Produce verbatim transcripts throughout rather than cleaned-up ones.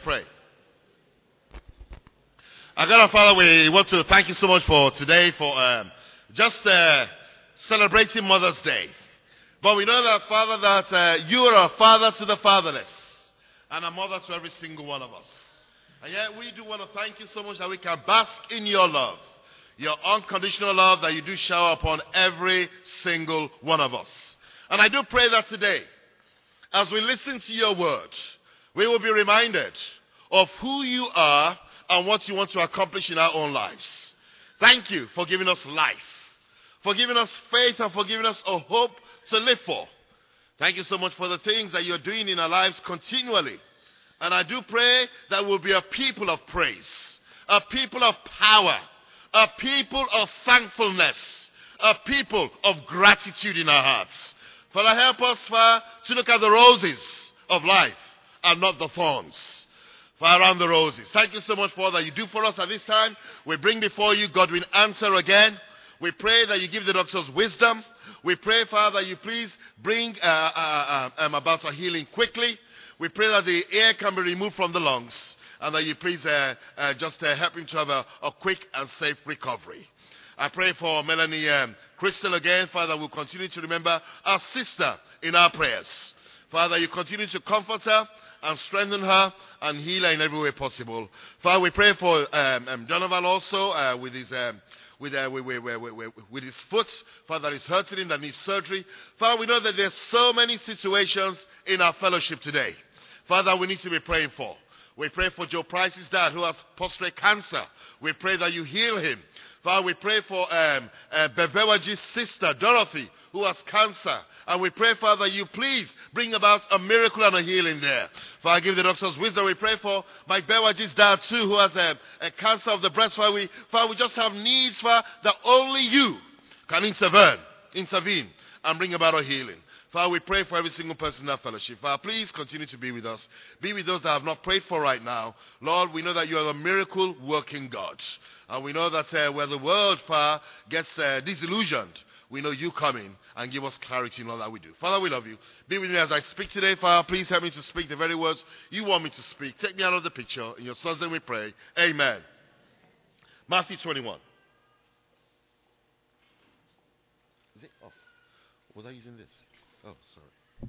pray. Our God and Father, we want to thank you so much for today, for um, just uh, celebrating Mother's Day. But we know that, Father, that uh, you are a father to the fatherless and a mother to every single one of us. And yet we do want to thank you so much that we can bask in your love, your unconditional love that you do shower upon every single one of us. And I do pray that today, as we listen to your word, we will be reminded of who you are and what you want to accomplish in our own lives. Thank you for giving us life, for giving us faith, and for giving us a hope to live for. Thank you so much for the things that you're doing in our lives continually. And I do pray that we'll be a people of praise, a people of power, a people of thankfulness, a people of gratitude in our hearts. Father, help us, Father, to look at the roses of life and not the thorns. For around the roses. Thank you so much for all that you do for us at this time. We bring before you, God will answer again. We pray that you give the doctors wisdom. We pray, Father, that you please bring uh, uh, uh, um, about a healing quickly. We pray that the air can be removed from the lungs. And that you please uh, uh, just uh, help him to have a, a quick and safe recovery. I pray for Melanie um, Crystal again. Father, we'll continue to remember our sister in our prayers. Father, you continue to comfort her and strengthen her and heal her in every way possible. Father, we pray for um, um, Donovan also uh, with his um, with, uh, with, with, with, with his foot. Father, that is hurting him, that needs surgery. Father, we know that there's so many situations in our fellowship today. Father, we need to be praying for. We pray for Joe Price's dad who has prostate cancer. We pray that you heal him. Father, we pray for um, uh, Bebewaji's sister, Dorothy, who has cancer. And we pray, Father, you please bring about a miracle and a healing there. Father, give the doctors wisdom. We pray for Mike Bewaji's dad, too, who has a, a cancer of the breast. Father we, Father, we just have needs, Father, that only you can intervene, intervene and bring about a healing. Father, we pray for every single person in our fellowship. Father, please continue to be with us. Be with those that have not prayed for right now. Lord, we know that you are the miracle-working God. And we know that uh, where the world, Father, gets uh, disillusioned, we know you come in and give us clarity in all that we do. Father, we love you. Be with me as I speak today, Father. Please help me to speak the very words you want me to speak. Take me out of the picture. In your son's name we pray. Amen. Matthew twenty-one. Is it off? Was I using this? Oh, sorry.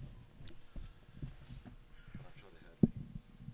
I'm sure they had.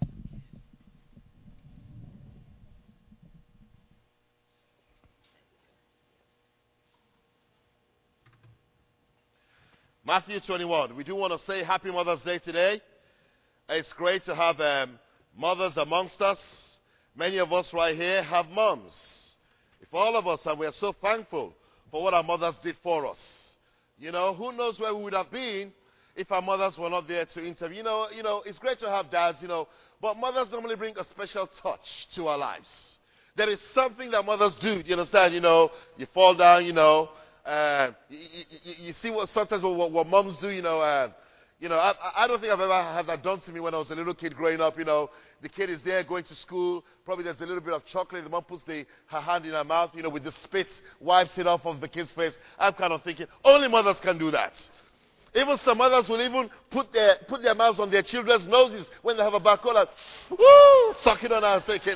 Matthew twenty-one. We do want to say Happy Mother's Day today. It's great to have um, mothers amongst us. Many of us right here have moms. If all of us, and we are so thankful for what our mothers did for us. You know, who knows where we would have been if our mothers were not there to intervene. You know, you know, it's great to have dads, you know, but mothers normally bring a special touch to our lives. There is something that mothers do, you understand, you know, you fall down, you know, uh, you, you, you see what sometimes what, what moms do, you know, uh, you know, I, I don't think I've ever had that done to me when I was a little kid growing up, you know. The kid is there going to school. Probably there's a little bit of chocolate. The mom puts the, her hand in her mouth, you know, with the spit, wipes it off of the kid's face. I'm kind of thinking, only mothers can do that. Even some mothers will even put their, put their mouths on their children's noses when they have a bad cold and, woo, suck it on and thinking,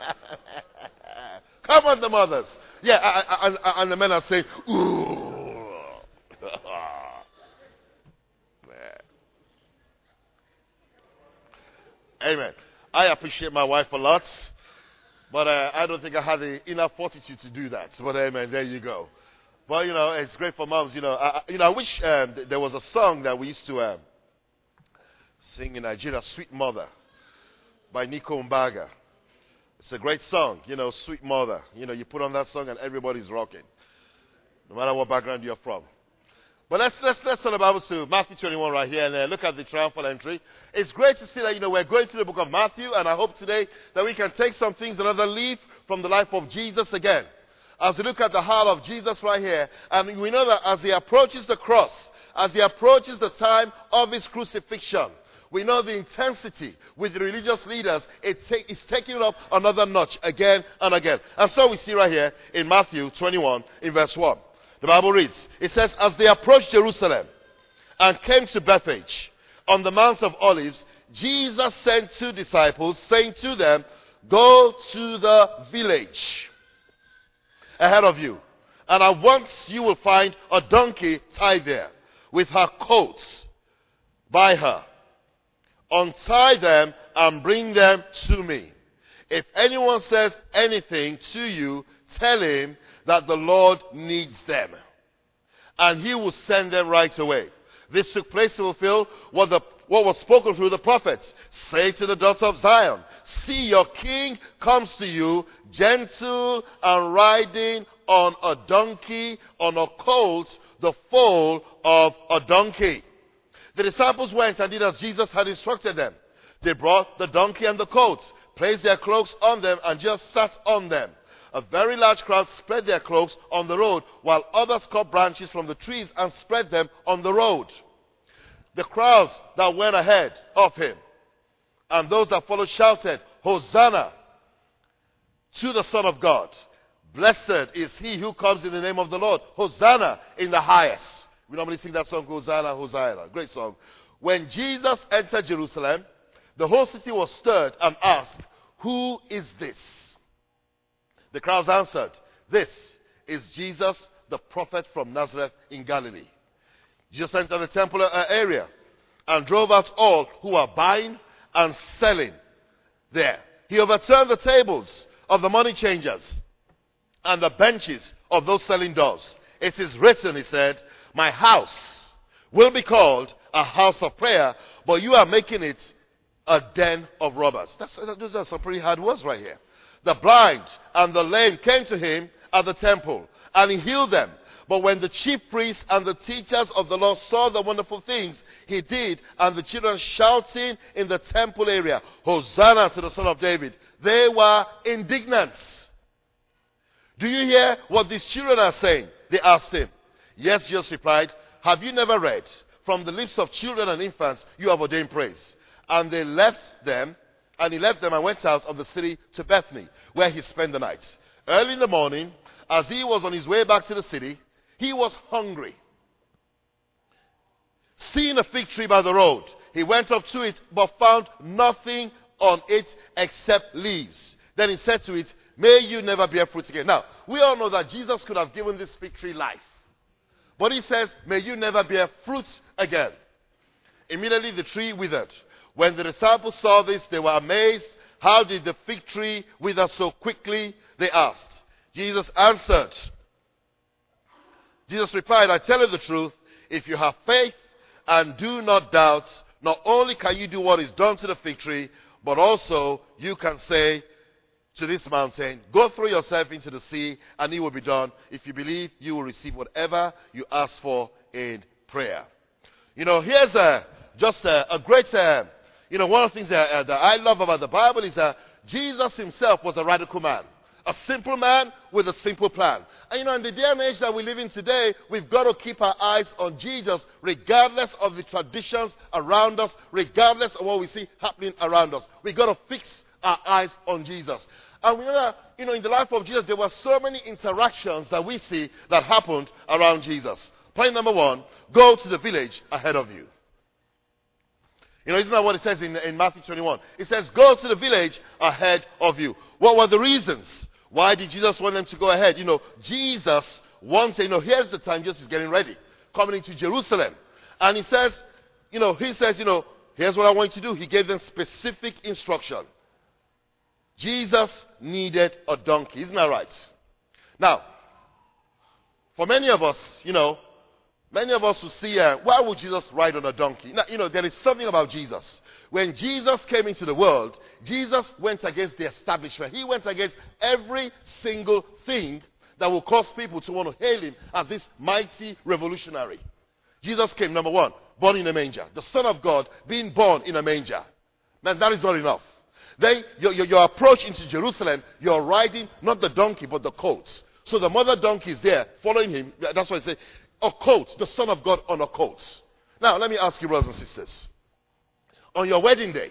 come on, the mothers. Yeah, I, I, I, and the men are saying, ooh. Amen. I appreciate my wife a lot, but uh, I don't think I have the enough fortitude to do that. But amen, there you go. But, you know, it's great for moms. You know, I, you know, I wish um, th- there was a song that we used to um, sing in Nigeria, Sweet Mother, by Nico Mbaga. It's a great song, you know, Sweet Mother. You know, you put on that song and everybody's rocking, no matter what background you're from. But let's, let's, let's turn the Bible to Matthew twenty-one right here and uh, look at the triumphal entry. It's great to see that, you know, we're going through the book of Matthew, and I hope today that we can take some things, another leaf from the life of Jesus again. As we look at the heart of Jesus right here, and we know that as he approaches the cross, as he approaches the time of his crucifixion, we know the intensity with the religious leaders, it ta- it's taking it up another notch again and again. And so we see right here in Matthew twenty-one in verse one. The Bible reads, it says, as they approached Jerusalem and came to Bethphage on the Mount of Olives, Jesus sent two disciples, saying to them, go to the village ahead of you, and at once you will find a donkey tied there, with her coat by her. Untie them and bring them to me. If anyone says anything to you, tell him that the Lord needs them, and he will send them right away. This took place to fulfill what, the, what was spoken through the prophets. Say to the daughter of Zion, see, your king comes to you, gentle and riding on a donkey, on a colt, the foal of a donkey. The disciples went and did as Jesus had instructed them. They brought the donkey and the colt, placed their cloaks on them, and just sat on them. A very large crowd spread their cloaks on the road, while others cut branches from the trees and spread them on the road. The crowds that went ahead of him and those that followed shouted, Hosanna to the Son of God. Blessed is he who comes in the name of the Lord. Hosanna in the highest. We normally sing that song, Hosanna, Hosanna. Great song. When Jesus entered Jerusalem, the whole city was stirred and asked, who is this? The crowds answered, this is Jesus, the prophet from Nazareth in Galilee. Jesus entered the temple area and drove out all who were buying and selling there. He overturned the tables of the money changers and the benches of those selling doves. It is written, he said, my house will be called a house of prayer, but you are making it a den of robbers. That's, those are some pretty hard words right here. The blind and the lame came to him at the temple, and he healed them. But when the chief priests and the teachers of the law saw the wonderful things he did, and the children shouting in the temple area, Hosanna to the Son of David, they were indignant. Do you hear what these children are saying? They asked him. Yes, Jesus replied, have you never read, from the lips of children and infants you have ordained praise? And they left them, and he left them and went out of the city to Bethany, where he spent the night. Early in the morning, as he was on his way back to the city, he was hungry. Seeing a fig tree by the road, he went up to it, but found nothing on it except leaves. Then he said to it, may you never bear fruit again. Now, we all know that Jesus could have given this fig tree life. But he says, may you never bear fruit again. Immediately the tree withered. When the disciples saw this, they were amazed. How did the fig tree wither so quickly? They asked. Jesus answered. Jesus replied, I tell you the truth, if you have faith and do not doubt, not only can you do what is done to the fig tree, but also you can say to this mountain, go throw yourself into the sea, and it will be done. If you believe, you will receive whatever you ask for in prayer. You know, here's a, just a, a great, uh, you know, one of the things that, uh, that I love about the Bible is that Jesus himself was a radical man. A simple man with a simple plan. And you know, in the day and age that we live in today, we've got to keep our eyes on Jesus, regardless of the traditions around us, regardless of what we see happening around us. We've got to fix our eyes on Jesus. And we know that, you know, in the life of Jesus, there were so many interactions that we see that happened around Jesus. Point number one, go to the village ahead of you. You know, isn't that what it says in, in Matthew twenty-one? It says, go to the village ahead of you. What were the reasons? Why did Jesus want them to go ahead? You know, Jesus wants, you know, here's the time Jesus is getting ready, coming into Jerusalem. And he says, you know, he says, you know, here's what I want you to do. He gave them specific instruction. Jesus needed a donkey. Isn't that right? Now, for many of us, you know, many of us will see, uh, why would Jesus ride on a donkey? Now, you know, there is something about Jesus. When Jesus came into the world, Jesus went against the establishment. He went against every single thing that will cause people to want to hail him as this mighty revolutionary. Jesus came, number one, born in a manger. The Son of God being born in a manger. Man, that is not enough. Then your, your, your approach into Jerusalem, you're riding not the donkey but the colt. So the mother donkey is there following him. That's why I say a colt, the Son of God on a colt. Now let me ask you, brothers and sisters. On your wedding day,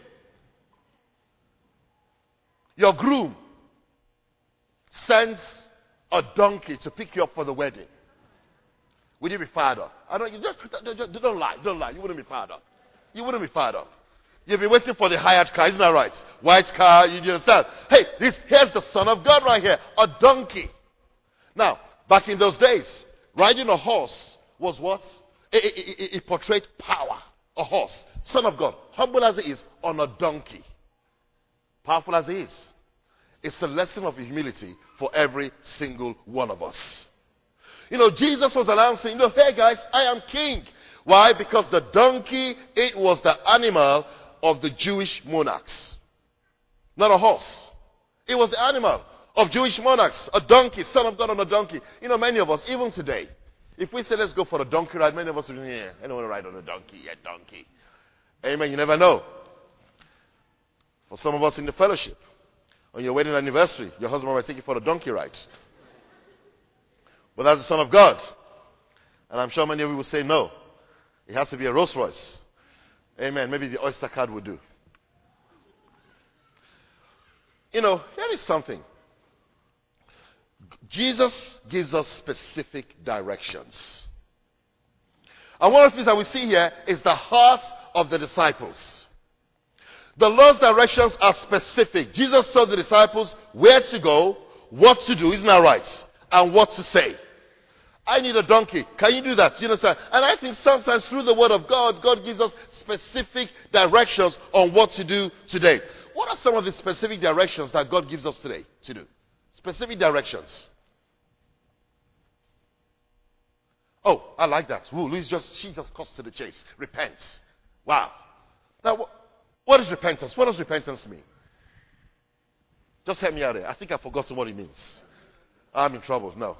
your groom sends a donkey to pick you up for the wedding. Would you be fired up? I don't, you just, don't lie, don't lie. You wouldn't be fired up. You wouldn't be fired up. You've been waiting for the hired car, isn't that right? White car, you understand? Hey, this here's the Son of God right here, a donkey. Now, back in those days, riding a horse was what? It, it, it, it portrayed power. A horse, Son of God, humble as he is, on a donkey. Powerful as he is. It's a lesson of humility for every single one of us. You know, Jesus was announcing, you know, hey guys, I am king. Why? Because the donkey, it was the animal of the Jewish monarchs. Not a horse. It was the animal of Jewish monarchs. A donkey, Son of God on a donkey. You know, many of us, even today, if we say let's go for a donkey ride, many of us will say, yeah, I don't want to ride on a donkey, yeah, donkey. Amen, you never know. For some of us in the fellowship, on your wedding anniversary, your husband might take you for a donkey ride. But that's the Son of God. And I'm sure many of you will say no. It has to be a Rolls Royce. Amen. Maybe the Oyster card would do. You know, here is something. Jesus gives us specific directions. And one of the things that we see here is the heart of the disciples. The Lord's directions are specific. Jesus told the disciples where to go, what to do, isn't that right? And what to say. I need a donkey. Can you do that? You understand? And I think sometimes through the word of God, God gives us specific directions on what to do today. What are some of the specific directions that God gives us today to do? Specific directions. Oh, I like that. Ooh, Louise just, she just cuts to the chase. Repent. Wow. Now, what, what is repentance? What does repentance mean? Just help me out there. I think I've forgotten what it means. I'm in trouble. No.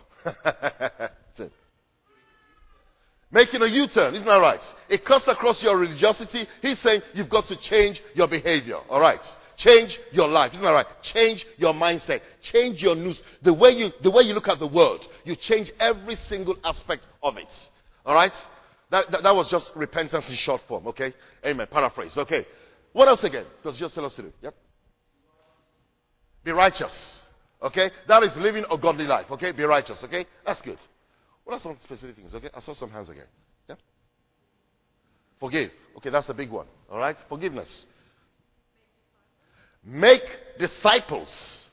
Making a U-turn, isn't that right? It cuts across your religiosity. He's saying you've got to change your behavior. All right. Change your life. Isn't that right? Change your mindset. Change your news. The way you, the way you look at the world. You change every single aspect of it. All right? That, that, that was just repentance in short form. Okay? Amen. Paraphrase. Okay. What else again does Jesus tell us to do? Yep. Be righteous. Okay? That is living a godly life. Okay? Be righteous. Okay? That's good. What are some specific things? Okay? I saw some hands again. Yeah? Forgive. Okay, that's the big one. All right? Forgiveness. Make disciples.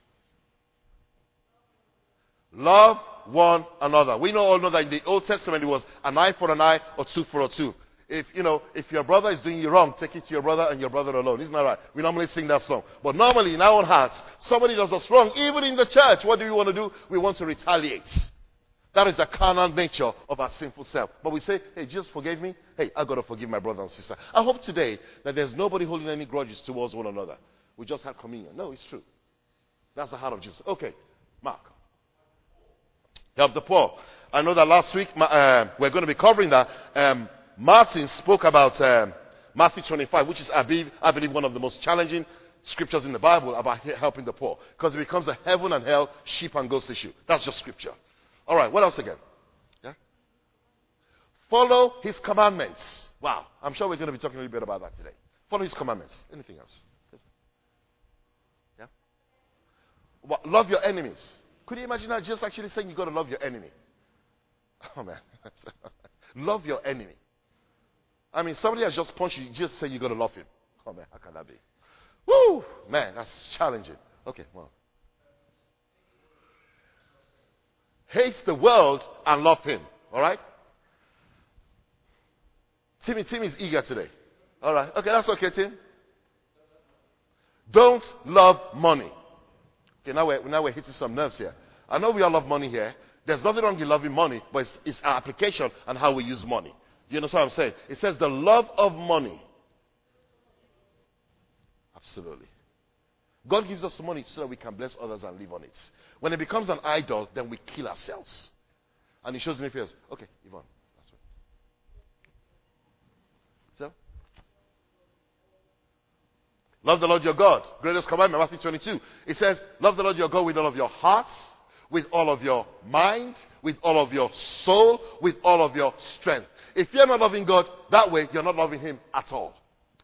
Love one another. We know all know that in the Old Testament it was an eye for an eye or two for a two. If you know, if your brother is doing you wrong, take it to your brother and your brother alone. Isn't that right? We normally sing that song. But normally in our own hearts, somebody does us wrong, even in the church. What do we want to do? We want to retaliate. That is the carnal nature of our sinful self. But we say, hey, Jesus forgave me. Hey, I've got to forgive my brother and sister. I hope today that there's nobody holding any grudges towards one another. We just had communion. No, it's true. That's the heart of Jesus. Okay, Mark. Help the poor. I know that last week uh, we're going to be covering that. Um, Martin spoke about um, Matthew twenty-five, which is, I believe, I believe, one of the most challenging scriptures in the Bible about helping the poor. Because it becomes a heaven and hell, sheep and goats issue. That's just scripture. All right, what else again? Yeah? Follow his commandments. Wow, I'm sure we're going to be talking a little bit about that today. Follow his commandments. Anything else? Yeah? Well, love your enemies. Could you imagine that just actually saying you've got to love your enemy? Oh, man. Love your enemy. I mean, somebody has just punched you, you just say you've got to love him. Oh, man, how can that be? Woo! Man, that's challenging. Okay, well. Hates the world and love him. All right? Timmy, Timmy is eager today. All right. Okay, that's okay, Tim. Don't love money. Okay, now we're, now we're hitting some nerves here. I know we all love money here. There's nothing wrong with loving money, but it's, it's our application and how we use money. You understand what I'm saying? It says the love of money. Absolutely. God gives us money so that we can bless others and live on it. When it becomes an idol, then we kill ourselves. And he shows me fears. Okay, Yvonne. That's right. So? Love the Lord your God. Greatest commandment, Matthew twenty-two. It says, love the Lord your God with all of your heart, with all of your mind, with all of your soul, with all of your strength. If you're not loving God that way, you're not loving him at all.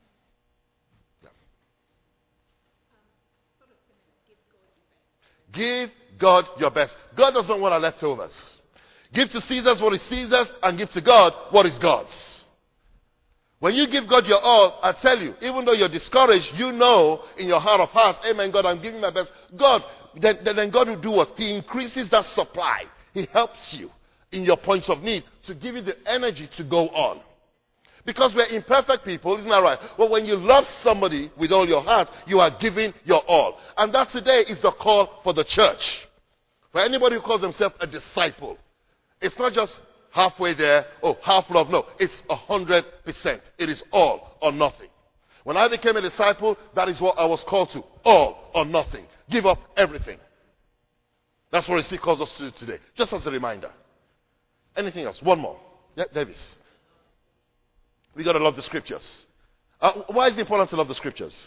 Give God your best. God does not want our leftovers. Give to Caesar what is Caesar's and give to God what is God's. When you give God your all, I tell you, even though you're discouraged, you know in your heart of hearts, amen, God, I'm giving my best. God, then, then God will do what? He increases that supply. He helps you in your points of need to give you the energy to go on. Because we're imperfect people, isn't that right? Well, when you love somebody with all your heart, you are giving your all. And that today is the call for the church. For anybody who calls themselves a disciple. It's not just halfway there, oh, half love. No, it's a hundred percent. It is all or nothing. When I became a disciple, that is what I was called to. All or nothing. Give up everything. That's what he calls us to do today. Just as a reminder. Anything else? One more. Yeah, Davis. We got to love the scriptures. Uh, why is it important to love the scriptures?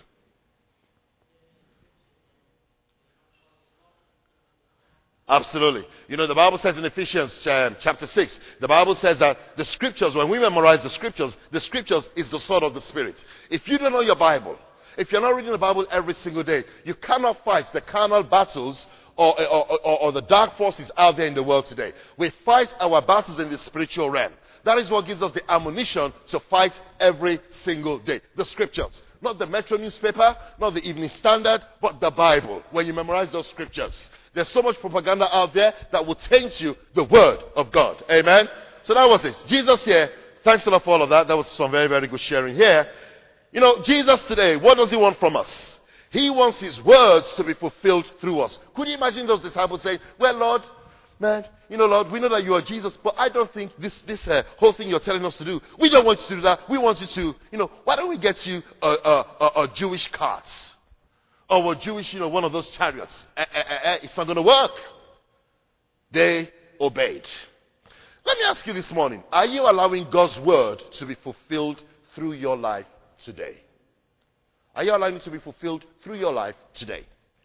Absolutely. You know, the Bible says in Ephesians um, chapter six, the Bible says that the scriptures, when we memorize the scriptures, the scriptures is the sword of the Spirit. If you don't know your Bible, if you're not reading the Bible every single day, you cannot fight the carnal battles or, or, or, or the dark forces out there in the world today. We fight our battles in the spiritual realm. That is what gives us the ammunition to fight every single day. The scriptures. Not the Metro newspaper, not the Evening Standard, but the Bible. When you memorize those scriptures. There's so much propaganda out there that will taint you the word of God. Amen? So that was it. Jesus here, thanks a lot for all of that. That was some very, very good sharing here. You know, Jesus today, what does he want from us? He wants his words to be fulfilled through us. Could you imagine those disciples saying, well, Lord, man, you know, Lord, we know that you are Jesus, but I don't think this this uh, whole thing you're telling us to do, we don't want you to do that. We want you to, you know, why don't we get you a, a, a, a Jewish cart? Or a Jewish, you know, one of those chariots. Eh, eh, eh, eh, it's not going to work. They obeyed. Let me ask you this morning, are you allowing God's word to be fulfilled through your life today? Are you allowing it to be fulfilled through your life today?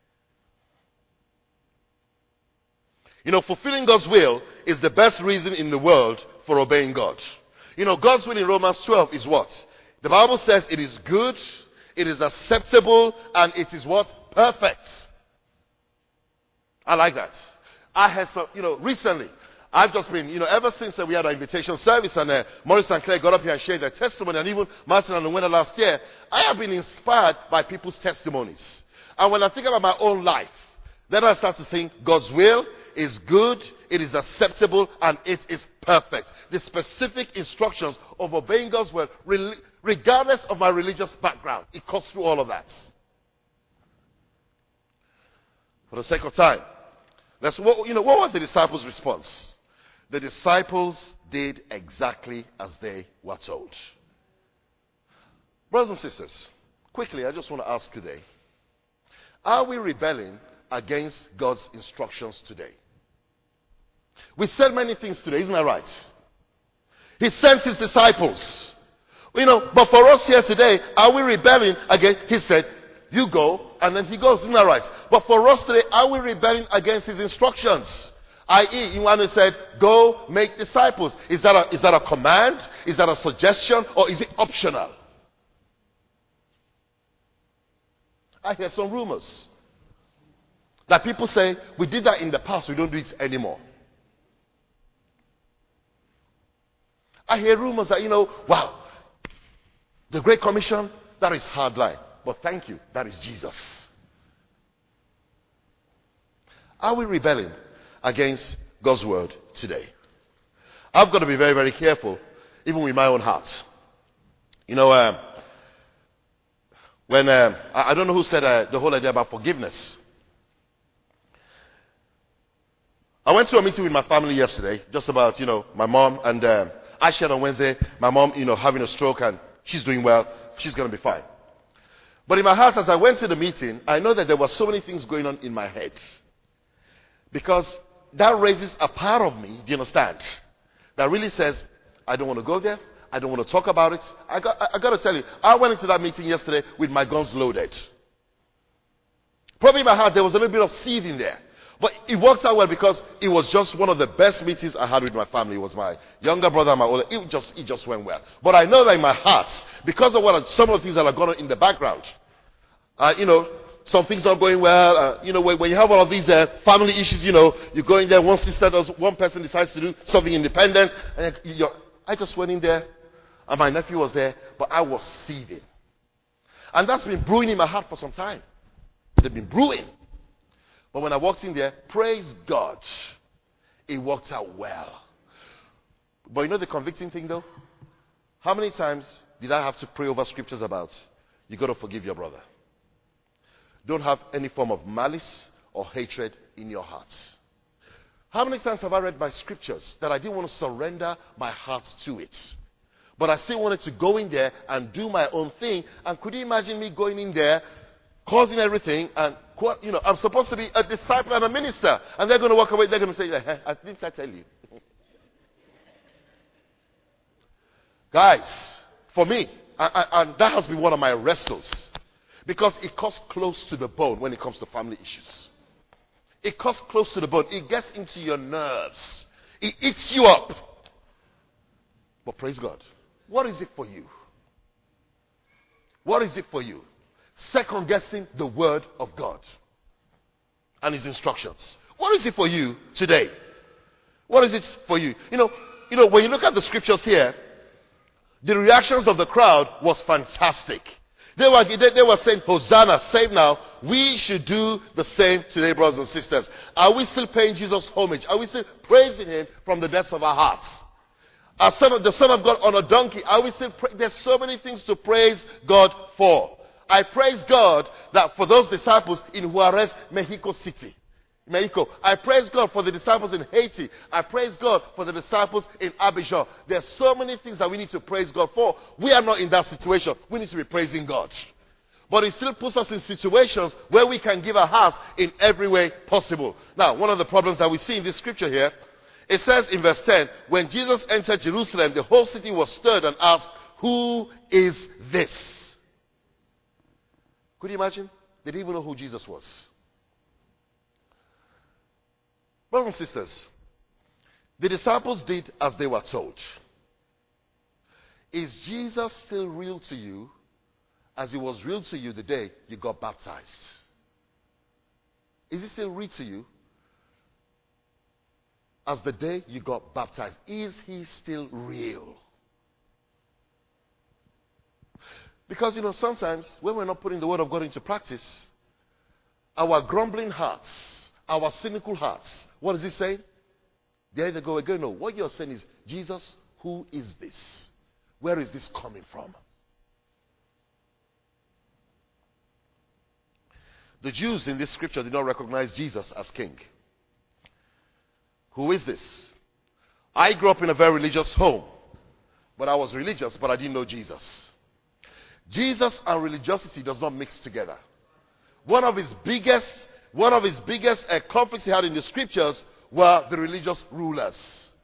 You know, fulfilling God's will is the best reason in the world for obeying God. You know, God's will in Romans twelve is what? The Bible says it is good, it is acceptable, and it is what? Perfect. I like that. I had some, you know, recently, I've just been, you know, ever since uh, we had our invitation service and uh, Maurice and Claire got up here and shared their testimony, and even Martin and Wenda last year, I have been inspired by people's testimonies. And when I think about my own life, then I start to think God's will is good, it is acceptable, and it is perfect. The specific instructions of obeying God's word, regardless of my religious background, it cuts through all of that. For the sake of time, let's, you know, what was the disciples' response? The disciples did exactly as they were told. Brothers and sisters, quickly, I just want to ask today, are we rebelling against God's instructions today? We said many things today, isn't that right? He sent his disciples. You know, but for us here today, are we rebelling against? He said, you go, and then he goes, isn't that right? But for us today, are we rebelling against his instructions? that is, Ioannis said, go make disciples. Is that a, is that a command? Is that a suggestion? Or is it optional? I hear some rumors that people say, we did that in the past, we don't do it anymore. I hear rumors that, you know, wow, the Great Commission, that is hard line. But thank you, that is Jesus. Are we rebelling against God's word today? I've got to be very, very careful, even with my own heart. You know, um, when, um, I, I don't know who said uh, the whole idea about forgiveness. I went to a meeting with my family yesterday, just about, you know, my mom, and um, I shared on Wednesday, my mom, you know, having a stroke, and she's doing well, she's going to be fine. But in my heart, as I went to the meeting, I know that there were so many things going on in my head. Because that raises a part of me, do you understand, that really says, I don't want to go there, I don't want to talk about it. I got, I, I got to tell you, I went into that meeting yesterday with my guns loaded. Probably in my heart, there was a little bit of seething there. But it worked out well because it was just one of the best meetings I had with my family. It was my younger brother and my older. It just, it just went well. But I know that in my heart, because of what are, some of the things that are going on in the background, uh, you know, some things not going well. Uh, you know, when, when you have all of these uh, family issues, you know, you go in there, one sister does, one person decides to do something independent. And you're, I just went in there, and my nephew was there. but I was seething. And that's been brewing in my heart for some time. They've been brewing. But when I walked in there, praise God, it worked out well. But you know the convicting thing though? How many times did I have to pray over scriptures about, you got to forgive your brother? Don't have any form of malice or hatred in your hearts. How many times have I read my scriptures that I didn't want to surrender my heart to it? But I still wanted to go in there and do my own thing. And could you imagine me going in there, causing everything, and, you know, I'm supposed to be a disciple and a minister. And they're going to walk away, they're going to say, eh, I didn't I tell you? Guys, for me, I, I, and that has been one of my wrestles. Because it cuts close to the bone when it comes to family issues. It cuts close to the bone. It gets into your nerves. It eats you up. But praise God. What is it for you? What is it for you? Second guessing the word of God and his instructions. What is it for you today? What is it for you? You know, you know, when you look at the scriptures here, the reactions of the crowd was fantastic. They were, they, they were saying, Hosanna, save now. We should do the same today, brothers and sisters. Are we still paying Jesus homage? Are we still praising him from the depths of our hearts? Our son of, the Son of God on a donkey, are we still pra- there's so many things to praise God for. I praise God that for those disciples in Juarez, Mexico City. Mexico. I praise God for the disciples in Haiti. I praise God for the disciples in Abidjan. There are so many things that we need to praise God for. We are not in that situation. We need to be praising God. But it still puts us in situations where we can give our hearts in every way possible. Now, one of the problems that we see in this scripture here, it says in verse ten, when Jesus entered Jerusalem, the whole city was stirred and asked, who is this? Could you imagine? They didn't even know who Jesus was. Brothers and sisters, the disciples did as they were told. Is Jesus still real to you as he was real to you the day you got baptized? Is he still real to you as the day you got baptized? Is he still real? Because, you know, sometimes when we're not putting the word of God into practice, our grumbling hearts, our cynical hearts, what does he say? There they go again. No, what you're saying is, Jesus, who is this? Where is this coming from? The Jews in this scripture did not recognize Jesus as king. Who is this? I grew up in a very religious home, but I was religious, but I didn't know Jesus. Jesus and religiosity does not mix together. One of his biggest One of his biggest uh, conflicts he had in the scriptures were the religious rulers.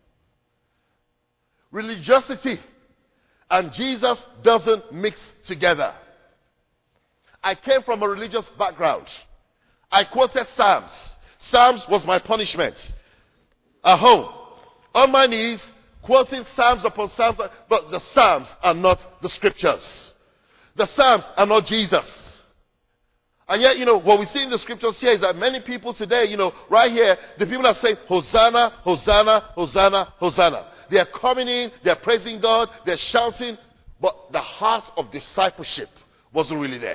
Religiosity and Jesus doesn't mix together. I came from a religious background. I quoted Psalms. Psalms was my punishment. At home, on my knees, quoting Psalms upon Psalms, but the Psalms are not the scriptures. The Psalms are not Jesus. And yet, you know, what we see in the scriptures here is that many people today, you know, right here, the people are saying, Hosanna, Hosanna, Hosanna, Hosanna. They are coming in, they are praising God, they're shouting, but the heart of discipleship wasn't really there.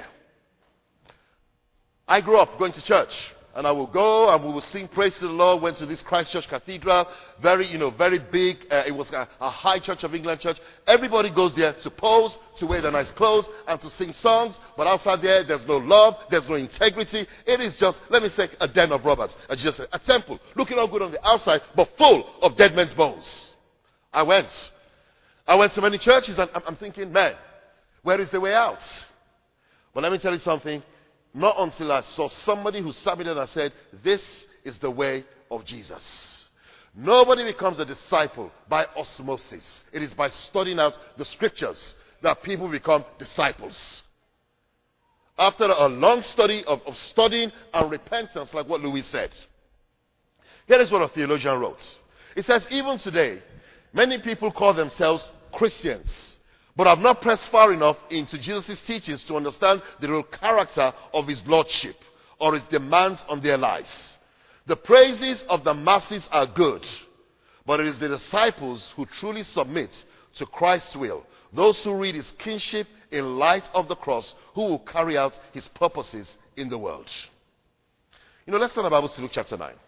I grew up going to church, and I will go and we will sing praise to the Lord. Went to this Christ Church Cathedral, very, you know, very big. Uh, it was a, a high Church of England church. Everybody goes there to pose, to wear their nice clothes, and to sing songs. But outside there, there's no love, there's no integrity. It is just, let me say, a den of robbers. It's just a, a temple, looking all good on the outside, but full of dead men's bones. I went. I went to many churches, and I'm, I'm thinking, man, where is the way out? But let me tell you something. Not until I saw somebody who sat me there and said, this is the way of Jesus. Nobody becomes a disciple by osmosis. It is by studying out the scriptures that people become disciples. After a long study of, of studying and repentance, like what Louis said. Here is what a theologian wrote. It says, even today, many people call themselves Christians, but have not pressed far enough into Jesus' teachings to understand the real character of his lordship or his demands on their lives. The praises of the masses are good, but it is the disciples who truly submit to Christ's will. Those who read his kingship in light of the cross, who will carry out his purposes in the world. You know, let's turn our Bibles to Luke chapter nine.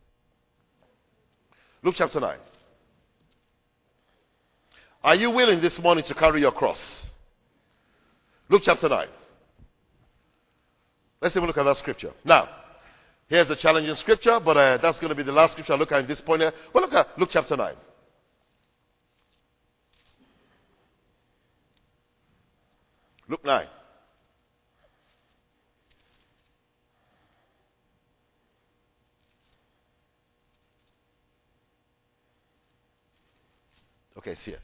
Luke chapter nine. Are you willing this morning to carry your cross? Luke chapter nine. Let's have a look at that scripture. Now, here's a challenging scripture, but uh, that's going to be the last scripture I look at in this point here. But look at Luke chapter nine. Luke nine. Okay, it's here.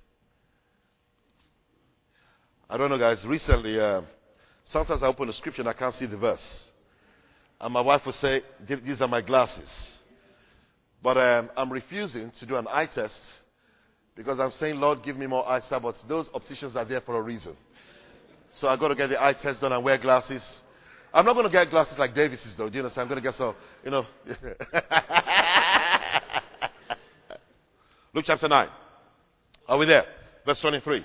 I don't know, guys. Recently, uh, sometimes I open the scripture and I can't see the verse. And my wife will say, these are my glasses. But um, I'm refusing to do an eye test because I'm saying, Lord, give me more eyesight. But those opticians are there for a reason. So I've got to get the eye test done and wear glasses. I'm not going to get glasses like Davis's, though. Do you understand? I'm going to get some, you know. Luke chapter nine. Are we there? Verse twenty-three.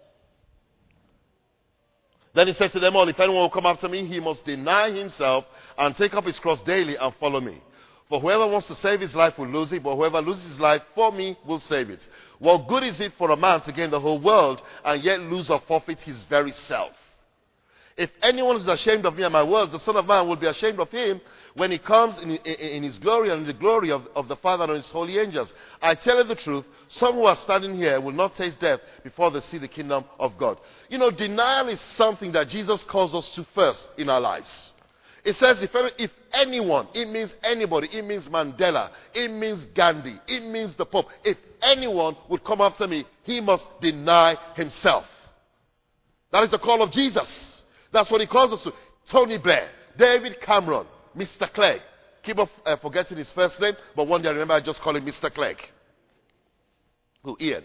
Then he said to them all, if anyone will come after me, he must deny himself and take up his cross daily and follow me. For whoever wants to save his life will lose it, but whoever loses his life for me will save it. What good is it for a man to gain the whole world and yet lose or forfeit his very self? If anyone is ashamed of me and my words, the Son of Man will be ashamed of him when he comes in, in, in his glory and in the glory of, of the Father and his holy angels. I tell you the truth, some who are standing here will not taste death before they see the kingdom of God. You know, denial is something that Jesus calls us to first in our lives. It says if, if anyone, it means anybody, it means Mandela, it means Gandhi, it means the Pope. If anyone would come after me, he must deny himself. That is the call of Jesus. That's what he calls us to. Tony Blair, David Cameron, Mister Clegg. Keep on uh, forgetting his first name, but one day I remember I just call him Mister Clegg. Who? Ian?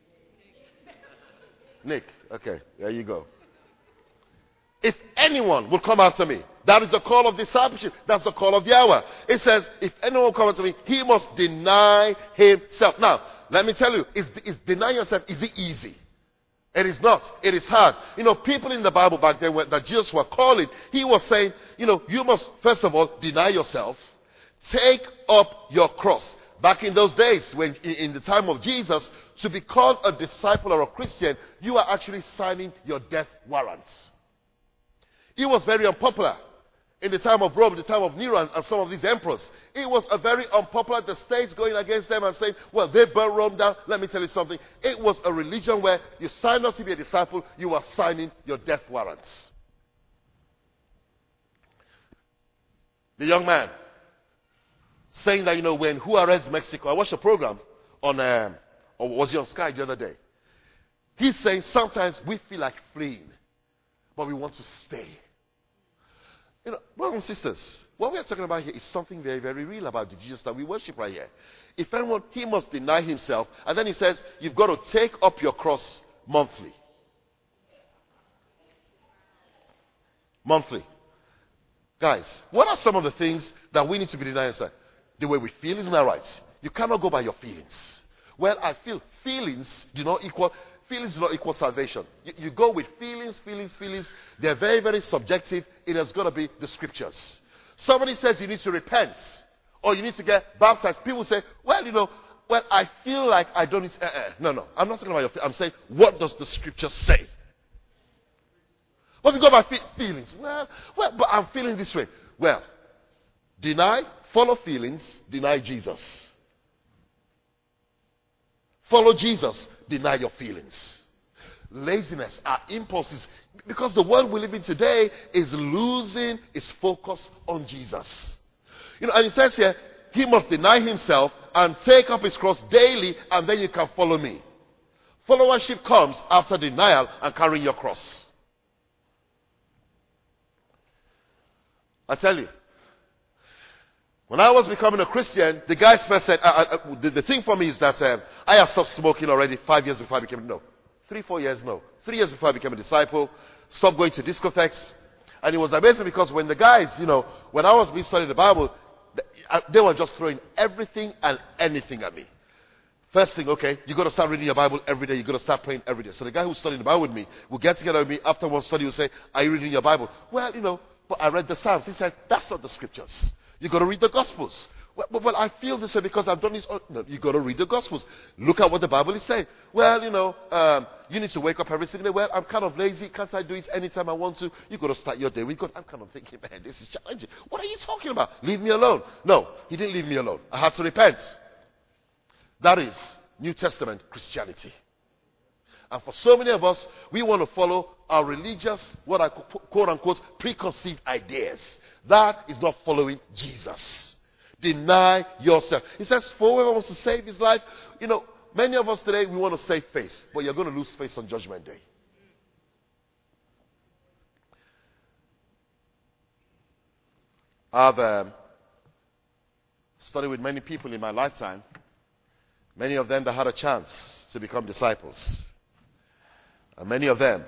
Nick. Okay, there you go. If anyone will come after me, that is the call of discipleship. That's the call of the hour. It says, if anyone will come after me, he must deny himself. Now, let me tell you, is, is denying yourself, is it easy? It is not. It is hard. You know, people in the Bible back then were, that Jesus were calling, he was saying, you know, you must first of all deny yourself, take up your cross. Back in those days, when in, in the time of Jesus, to be called a disciple or a Christian, you are actually signing your death warrants. It was very unpopular. In the time of Rome, the time of Nero and, and some of these emperors, it was a very unpopular, the states going against them and saying, well, they burned Rome down. Let me tell you something. It was a religion where you signed up to be a disciple, you were signing your death warrants. The young man saying that, you know, when Juarez, Mexico, I watched a program on, um, or was it on Sky the other day? He's saying sometimes we feel like fleeing, but we want to stay. You know, brothers and sisters, what we are talking about here is something very, very real about the Jesus that we worship right here. If anyone, he must deny himself. And then he says, you've got to take up your cross monthly. Monthly. Guys, what are some of the things that we need to be denying ourselves? The way we feel, isn't that right? You cannot go by your feelings. Well, I feel feelings do not equal... Feelings do not equal salvation. You, you go with feelings, feelings, feelings. They're very, very subjective. It has got to be the scriptures. Somebody says you need to repent or you need to get baptized. People say, well, you know, well, I feel like I don't need to. Uh, uh. No, no. I'm not talking about your feelings. I'm saying, what does the scripture say? What if you go by fe- feelings? Well, well, but I'm feeling this way. Well, deny, follow feelings, deny Jesus. Follow Jesus, deny your feelings. Laziness, our impulses, because the world we live in today is losing its focus on Jesus. You know, and it says here, he must deny himself and take up his cross daily, and then you can follow me. Followership comes after denial and carrying your cross. I tell you, when I was becoming a Christian, the guys first said, uh, uh, the, the thing for me is that um, I had stopped smoking already five years before I became, no, three, four years, no. Three years before I became a disciple, stopped going to discotheques. And it was amazing because when the guys, you know, when I was being studying the Bible, they were just throwing everything and anything at me. First thing, okay, you got to start reading your Bible every day. You got to start praying every day. So the guy who's studying the Bible with me will get together with me after one study. Will say, "Are you reading your Bible?" Well, you know, but I read the Psalms. He said, "That's not the scriptures. You got to read the Gospels." Well, well, well, I feel this way because I've done this. Oh, no, you got to read the Gospels. Look at what the Bible is saying. Well, you know, um, you need to wake up every single day. Well, I'm kind of lazy. Can't I do it anytime I want to? You got to start your day with God. I'm kind of thinking, man, this is challenging. What are you talking about? Leave me alone. No, he didn't leave me alone. I had to repent. That is New Testament Christianity. And for so many of us, we want to follow our religious, what I quote unquote, preconceived ideas. That is not following Jesus. Deny yourself. He says, for whoever wants to save his life, you know, many of us today, we want to save face, but you're going to lose face on Judgment Day. I've um, studied with many people in my lifetime, many of them that had a chance to become disciples. And many of them,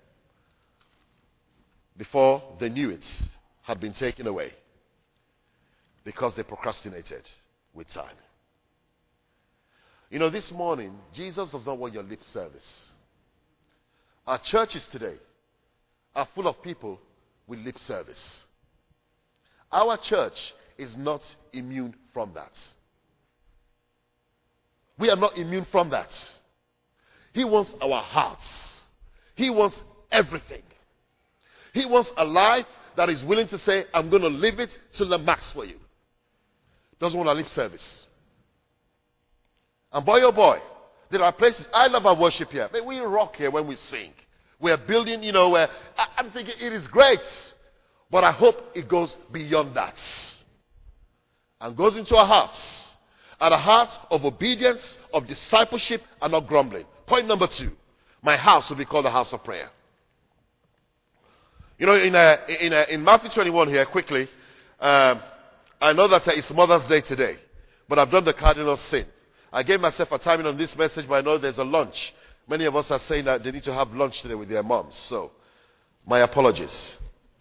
before they knew it, had been taken away because they procrastinated with time. You know, this morning, Jesus does not want your lip service. Our churches today are full of people with lip service. Our church is not immune from that. We are not immune from that. He wants our hearts. He wants everything. He wants a life that is willing to say, I'm going to live it to the max for you. Doesn't want a lip service. And boy, oh boy, there are places, I love our worship here. Man, we rock here when we sing. We're building, you know, where I, I'm thinking it is great. But I hope it goes beyond that. And goes into our hearts. And a heart of obedience, of discipleship, and not grumbling. Point number two. My house will be called a house of prayer. You know, in, uh, in, uh, in Matthew twenty-one here, quickly, um, I know that uh, it's Mother's Day today, but I've done the cardinal sin. I gave myself a timing on this message, but I know there's a lunch. Many of us are saying that they need to have lunch today with their moms, so my apologies.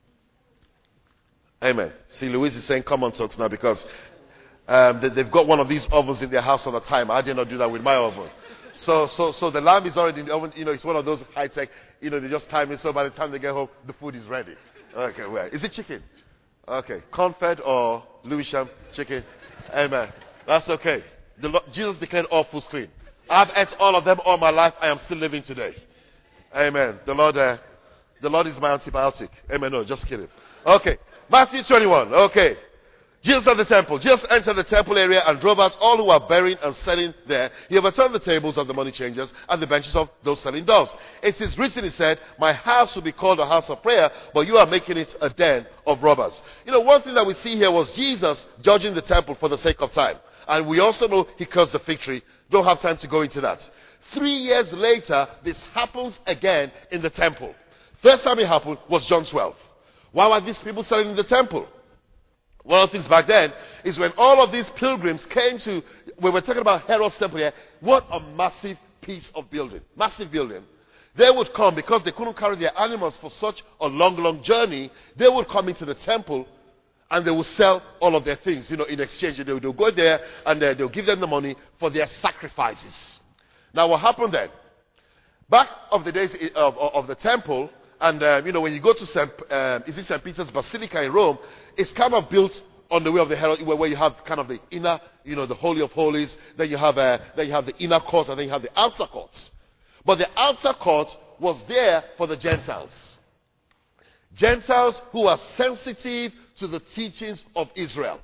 Amen. See, Louise is saying, come on, talks now, because um, they, they've got one of these ovens in their house all the time. I did not do that with my oven. So, so, so the lamb is already in the oven. You know, it's one of those high-tech, you know, they just time it, so by the time they get home, the food is ready. Okay, well, is it chicken? Okay, corn-fed or Lewisham chicken? Amen. That's okay. The Lord, Jesus declared all foods clean. I've ate all of them all my life. I am still living today. Amen. The Lord, uh, the Lord is my antibiotic. Amen. No, just kidding. Okay, Matthew twenty-one. Okay. Jesus at the temple. Jesus entered the temple area and drove out all who were burying and selling there. He overturned the tables of the money changers and the benches of those selling doves. It is written, he said, my house will be called a house of prayer, but you are making it a den of robbers. You know, one thing that we see here was Jesus judging the temple for the sake of time. And we also know he cursed the fig tree. Don't have time to go into that. Three years later, this happens again in the temple. First time it happened was John twelve. Why were these people selling in the temple? One of the things back then is when all of these pilgrims came to, we were talking about Herod's temple here, what a massive piece of building, massive building. They would come because they couldn't carry their animals for such a long, long journey. They would come into the temple and they would sell all of their things, you know, in exchange. They would go there and uh, they'll give them the money for their sacrifices. Now what happened then? Back of the days of, of, of the temple, and, uh, you know, when you go to Saint Uh, is it Saint Peter's Basilica in Rome, it's kind of built on the way of the Herod, where you have kind of the inner, you know, the Holy of Holies. Then you have, uh, then you have the inner court, and then you have the outer courts. But the outer court was there for the Gentiles. Gentiles who are sensitive to the teachings of Israel.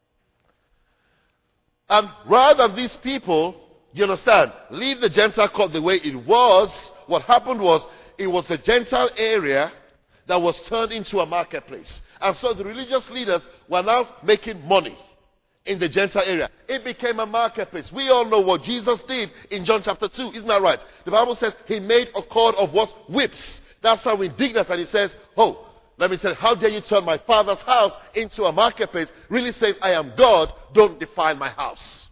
And rather than these people, you understand, leave the Gentile court the way it was, what happened was, it was the Gentile area that was turned into a marketplace. And so the religious leaders were now making money in the Gentile area. It became a marketplace. We all know what Jesus did in John chapter two. Isn't that right? The Bible says he made a cord of what? Whips. That's how indignant. And he says, oh, let me tell you, how dare you turn my father's house into a marketplace? Really saying, I am God, don't defile my house.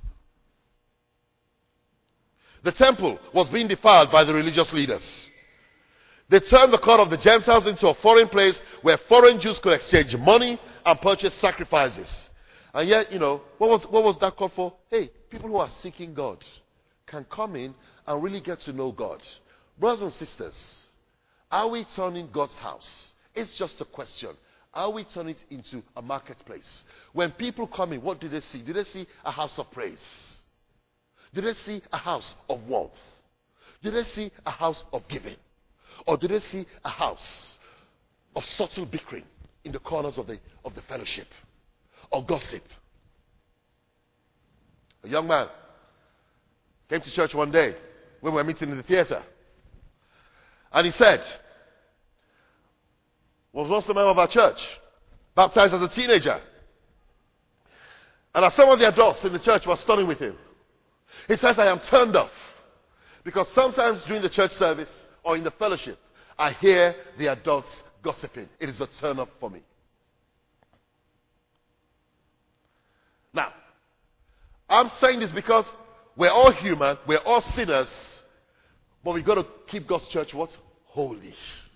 The temple was being defiled by the religious leaders. They turned the court of the Gentiles into a foreign place where foreign Jews could exchange money and purchase sacrifices. And yet, you know, what was, what was that called for? Hey, people who are seeking God. can come in and really get to know God. Brothers and sisters, are we turning God's house? It's just a question. Are we turning it into a marketplace? When people come in, what do they see? Do they see a house of praise? Do they see a house of warmth? Do they see a house of giving? Or do they see a house of subtle bickering in the corners of the, of the fellowship? Or gossip? A young man came to church one day when we were meeting in the theater. And he said, was once a member of our church, baptized as a teenager. And as some of the adults in the church were studying with him, he says, I am turned off. Because sometimes during the church service or in the fellowship, I hear the adults gossiping. It is a turn up for me. Now, I'm saying this because we're all human, we're all sinners, but we've got to keep God's church what? Holy.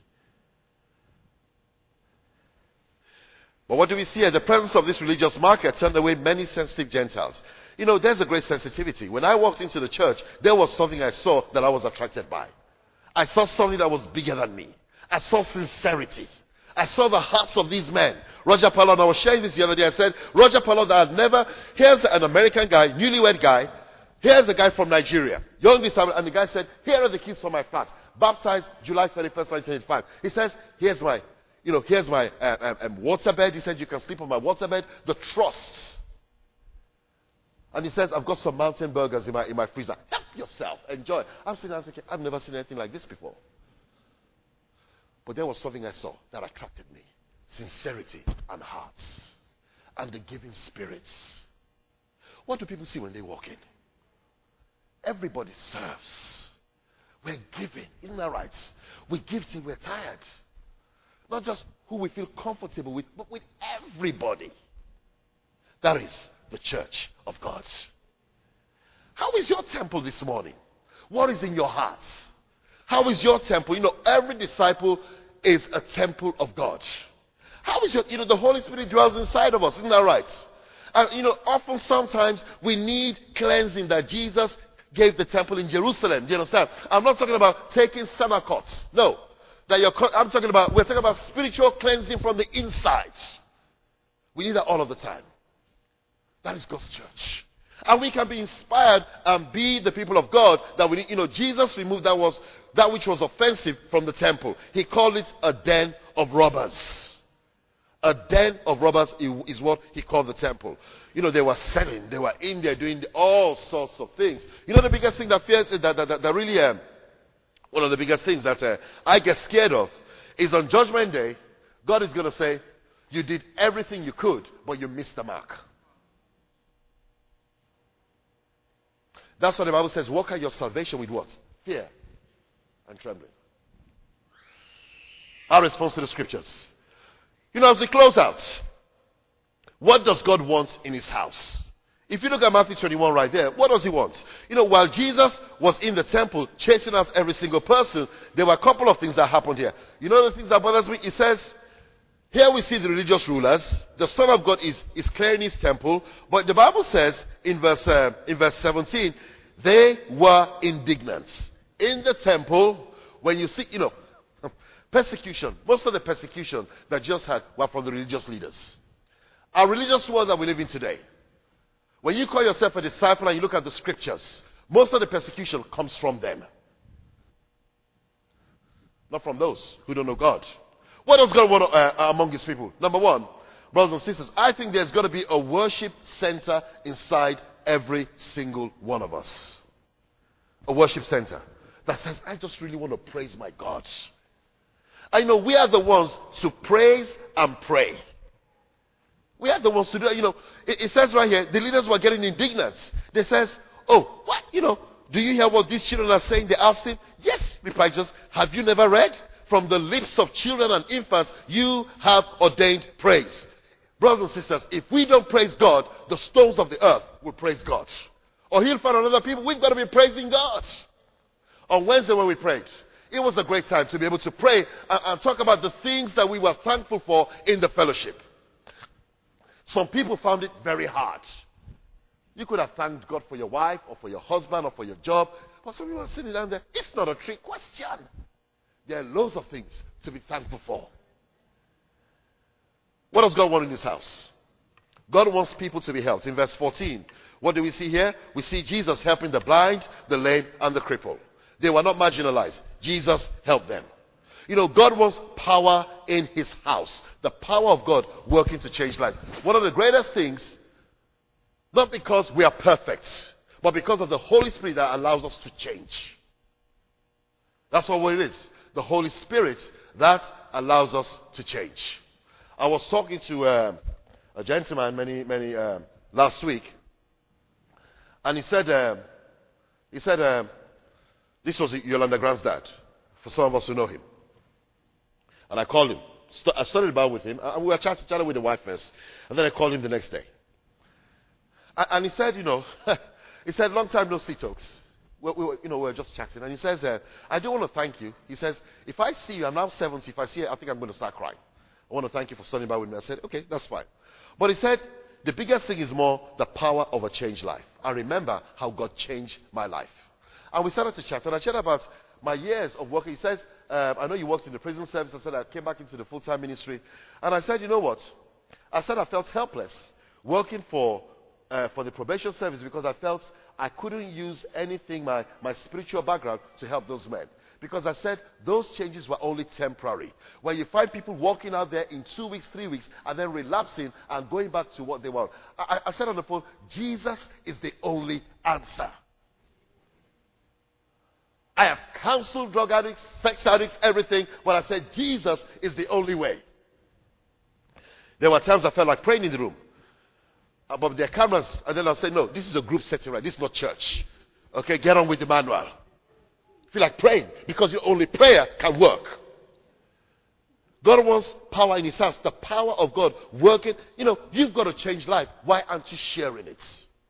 But what do we see here? The presence of this religious market turned away many sensitive Gentiles. You know, there's a great sensitivity. When I walked into the church, there was something I saw that I was attracted by. I saw something that was bigger than me. I saw sincerity. I saw the hearts of these men. Roger Pallot, and I was sharing this the other day. I said, Roger Pallot, that had never, here's an American guy, newlywed guy. Here's a guy from Nigeria, young disciple, and the guy said, here are the keys for my flat. Baptized July thirty-first, nineteen eighty-five. He says, here's my, you know, here's my uh, um, um, water bed. He said, you can sleep on my water bed. The trusts. And he says, I've got some mountain burgers in my, in my freezer. Help yourself. Enjoy. I'm sitting there thinking, I've never seen anything like this before. But there was something I saw that attracted me. Sincerity and hearts. And the giving spirits. What do people see when they walk in? Everybody serves. We're giving. Isn't that right? We give till we're tired. Not just who we feel comfortable with, but with everybody. That is the church of God. How is your temple this morning? What is in your heart? How is your temple? You know, every disciple is a temple of God. How is your, you know, the Holy Spirit dwells inside of us. Isn't that right? And, you know, often sometimes we need cleansing that Jesus gave the temple in Jerusalem. Do you understand? I'm not talking about taking Sanacots. No. That you're, I'm talking about, we're talking about spiritual cleansing from the inside. We need that all of the time. That is God's church. And we can be inspired and be the people of God that we need. You know, Jesus removed that was that which was offensive from the temple. He called it a den of robbers. A den of robbers is what he called the temple. You know, they were selling. They were in there doing all sorts of things. You know, the biggest thing that fears that, that, that, that really, um, one of the biggest things that uh, I get scared of is on Judgment Day, God is going to say, you did everything you could, but you missed the mark. That's what the Bible says. Walk out your salvation with what? Fear and trembling. Our response to the scriptures. You know, as we close out, what does God want in his house? If you look at Matthew twenty-one right there, what does he want? You know, while Jesus was in the temple chasing out every single person, there were a couple of things that happened here. You know the things that bothers me? He says, here we see the religious rulers. The Son of God is, is clearing his temple. But the Bible says in verse, uh, in verse seventeen, they were indignant. In the temple, when you see, you know, persecution, most of the persecution that Jesus had were from the religious leaders. Our religious world that we live in today, when you call yourself a disciple and you look at the scriptures, most of the persecution comes from them. Not from those who don't know God. What does God want uh, among his people? Number one, brothers and sisters, I think there's got to be a worship center inside every single one of us. A worship center that says, I just really want to praise my God. I know we are the ones to praise and pray. We are the ones to do that. You know, it, it says right here, the leaders were getting indignant. They says, oh, what? You know, do you hear what these children are saying? They asked him. Yes, replied Jesus. Have you never read? From the lips of children and infants, you have ordained praise. Brothers and sisters, if we don't praise God, the stones of the earth will praise God. Or he'll find another people. We've got to be praising God. On Wednesday when we prayed, it was a great time to be able to pray and, and talk about the things that we were thankful for in the fellowship. Some people found it very hard. You could have thanked God for your wife or for your husband or for your job. But some people are sitting down there. It's not a trick question. There are loads of things to be thankful for. What does God want in his house? God wants people to be helped. In verse fourteen, what do we see here? We see Jesus helping the blind, the lame, and the crippled. They were not marginalized. Jesus helped them. You know, God wants power in his house. The power of God working to change lives. One of the greatest things, not because we are perfect, but because of the Holy Spirit that allows us to change. That's what it is. The Holy Spirit that allows us to change. I was talking to uh, a gentleman many, many uh, last week, and he said, uh, he said, uh, this was Yolanda Grant's dad, for some of us who know him. And I called him. St- I studied about with him, and we were chatting, chatting with the wife first, and then I called him the next day. And, and he said, you know, he said, long time no see, talks. We, we were, you know, we were just chatting, and he says, uh, I do want to thank you. He says, if I see you, I'm now seventy, if I see you, I think I'm going to start crying. I want to thank you for studying about with me. I said, okay, that's fine. But he said, the biggest thing is more the power of a changed life. I remember how God changed my life. And we started to chat, and I chatted about my years of working. He says, um, I know you worked in the prison service. I said, I came back into the full-time ministry. And I said, you know what? I said I felt helpless working for uh, for the probation service because I felt I couldn't use anything, my, my spiritual background, to help those men. Because I said those changes were only temporary. When you find people walking out there in two weeks, three weeks, and then relapsing and going back to what they were. I, I said on the phone, Jesus is the only answer. I have counseled drug addicts, sex addicts, everything, but I said Jesus is the only way. There were times I felt like praying in the room. Uh, but there are cameras, and then I'll say, no, this is a group setting, right? This is not church. Okay, get on with the manual. Feel like praying, because your only prayer can work. God wants power in his house, the power of God working. You know, you've got to change life. Why aren't you sharing it?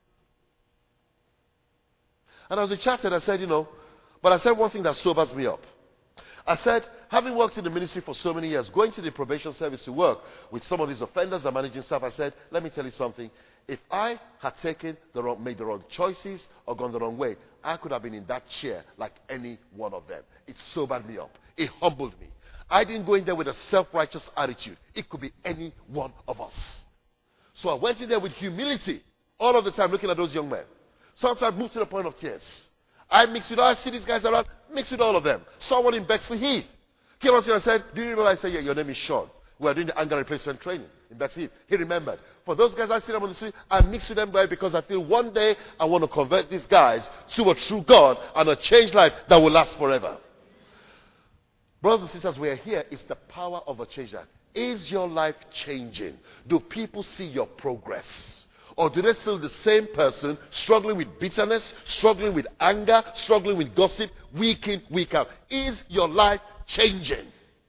And as we chatted, I said, you know, but I said one thing that sobers me up. I said, having worked in the ministry for so many years, going to the probation service to work with some of these offenders and managing staff, I said, let me tell you something. If I had taken the wrong, made the wrong choices or gone the wrong way, I could have been in that chair like any one of them. It sobered me up. It humbled me. I didn't go in there with a self-righteous attitude. It could be any one of us. So I went in there with humility all of the time looking at those young men. Sometimes I moved to the point of tears. I mixed with all, I see these guys around, mixed with all of them. Someone in Bexley Heath came up to me and said, do you remember? I said, yeah, your name is Sean. We are doing the anger replacement training in Bexley Heath. He remembered. For those guys I see them on the street, I mix with them because I feel one day I want to convert these guys to a true God and a changed life that will last forever. Brothers and sisters, we are here. It's the power of a changed life. Is your life changing? Do people see your progress? Or do they still the same person struggling with bitterness, struggling with anger, struggling with gossip, week in, week out? Is your life changing?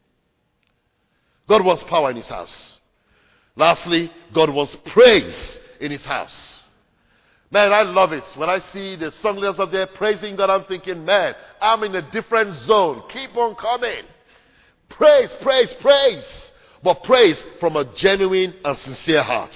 God wants power in his house. Lastly, God wants praise in his house. Man, I love it. When I see the song leaders up there praising God, I'm thinking, man, I'm in a different zone. Keep on coming. Praise, praise, praise. But praise from a genuine and sincere heart.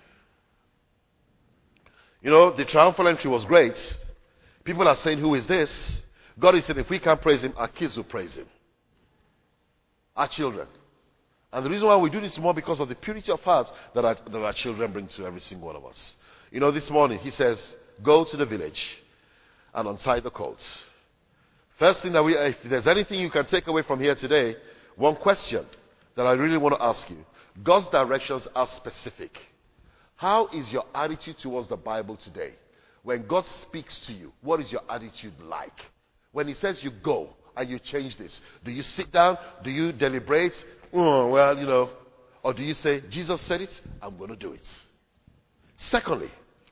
You know, the triumphal entry was great. People are saying, who is this? God is saying, if we can't praise him, our kids will praise him. Our children. And the reason why we do this is more because of the purity of heart that our, that our children bring to every single one of us. You know, this morning, he says, go to the village and untie the colts. First thing that we, if there's anything you can take away from here today, one question that I really want to ask you. God's directions are specific. How is your attitude towards the Bible today? When God speaks to you, what is your attitude like? When he says you go and you change this, do you sit down? Do you deliberate? Oh, well, you know. Or do you say, Jesus said it, I'm going to do it? Secondly,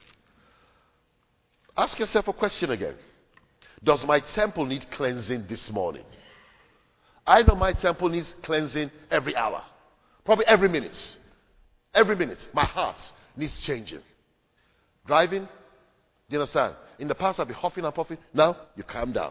ask yourself a question again. Does my temple need cleansing this morning? I know my temple needs cleansing every hour. Probably every minute. Every minute. My heart needs changing. Driving, do you understand? In the past, I'd be huffing and puffing. Now, you calm down.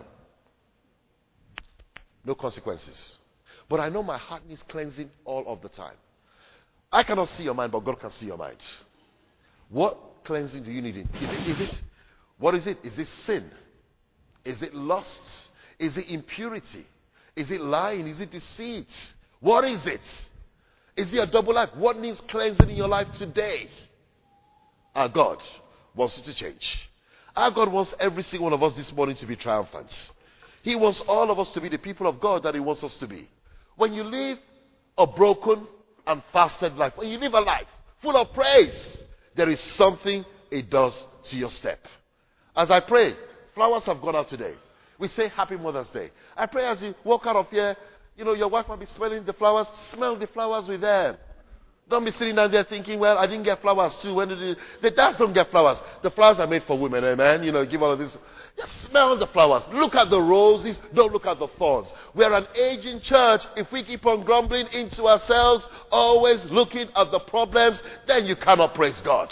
No consequences. But I know my heart needs cleansing all of the time. I cannot see your mind, but God can see your mind. What cleansing do you need? Is it, is it, what is it? Is it sin? Is it lust? Is it impurity? Is it lying? Is it deceit? What is it? Is it a double life? What needs cleansing in your life today? Our God wants you to change. Our God wants every single one of us this morning to be triumphant. He wants all of us to be the people of God that He wants us to be. When you live a broken and fasted life, when you live a life full of praise, there is something it does to your step. As I pray, flowers have gone out today. We say Happy Mother's Day. I pray as you walk out of here, you know, your wife might be smelling the flowers. Smell the flowers with them. Don't be sitting down there thinking, well, I didn't get flowers too. When did it? The dads don't get flowers. The flowers are made for women, amen? You know, give all of this. Just smell the flowers. Look at the roses. Don't look at the thorns. We are an aging church. If we keep on grumbling into ourselves, always looking at the problems, then you cannot praise God.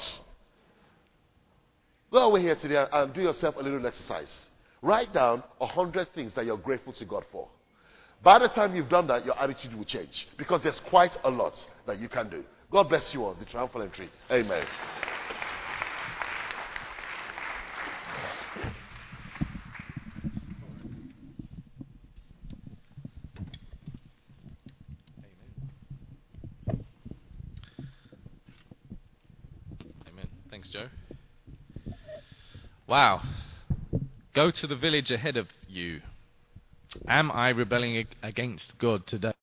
Go away here today and do yourself a little exercise. Write down a hundred things that you're grateful to God for. By the time you've done that, your attitude will change. Because there's quite a lot that you can do. God bless you all. The triumphal entry. Amen. Amen. Thanks, Joe. Wow. Go to the village ahead of you. Am I rebelling ag- against God today?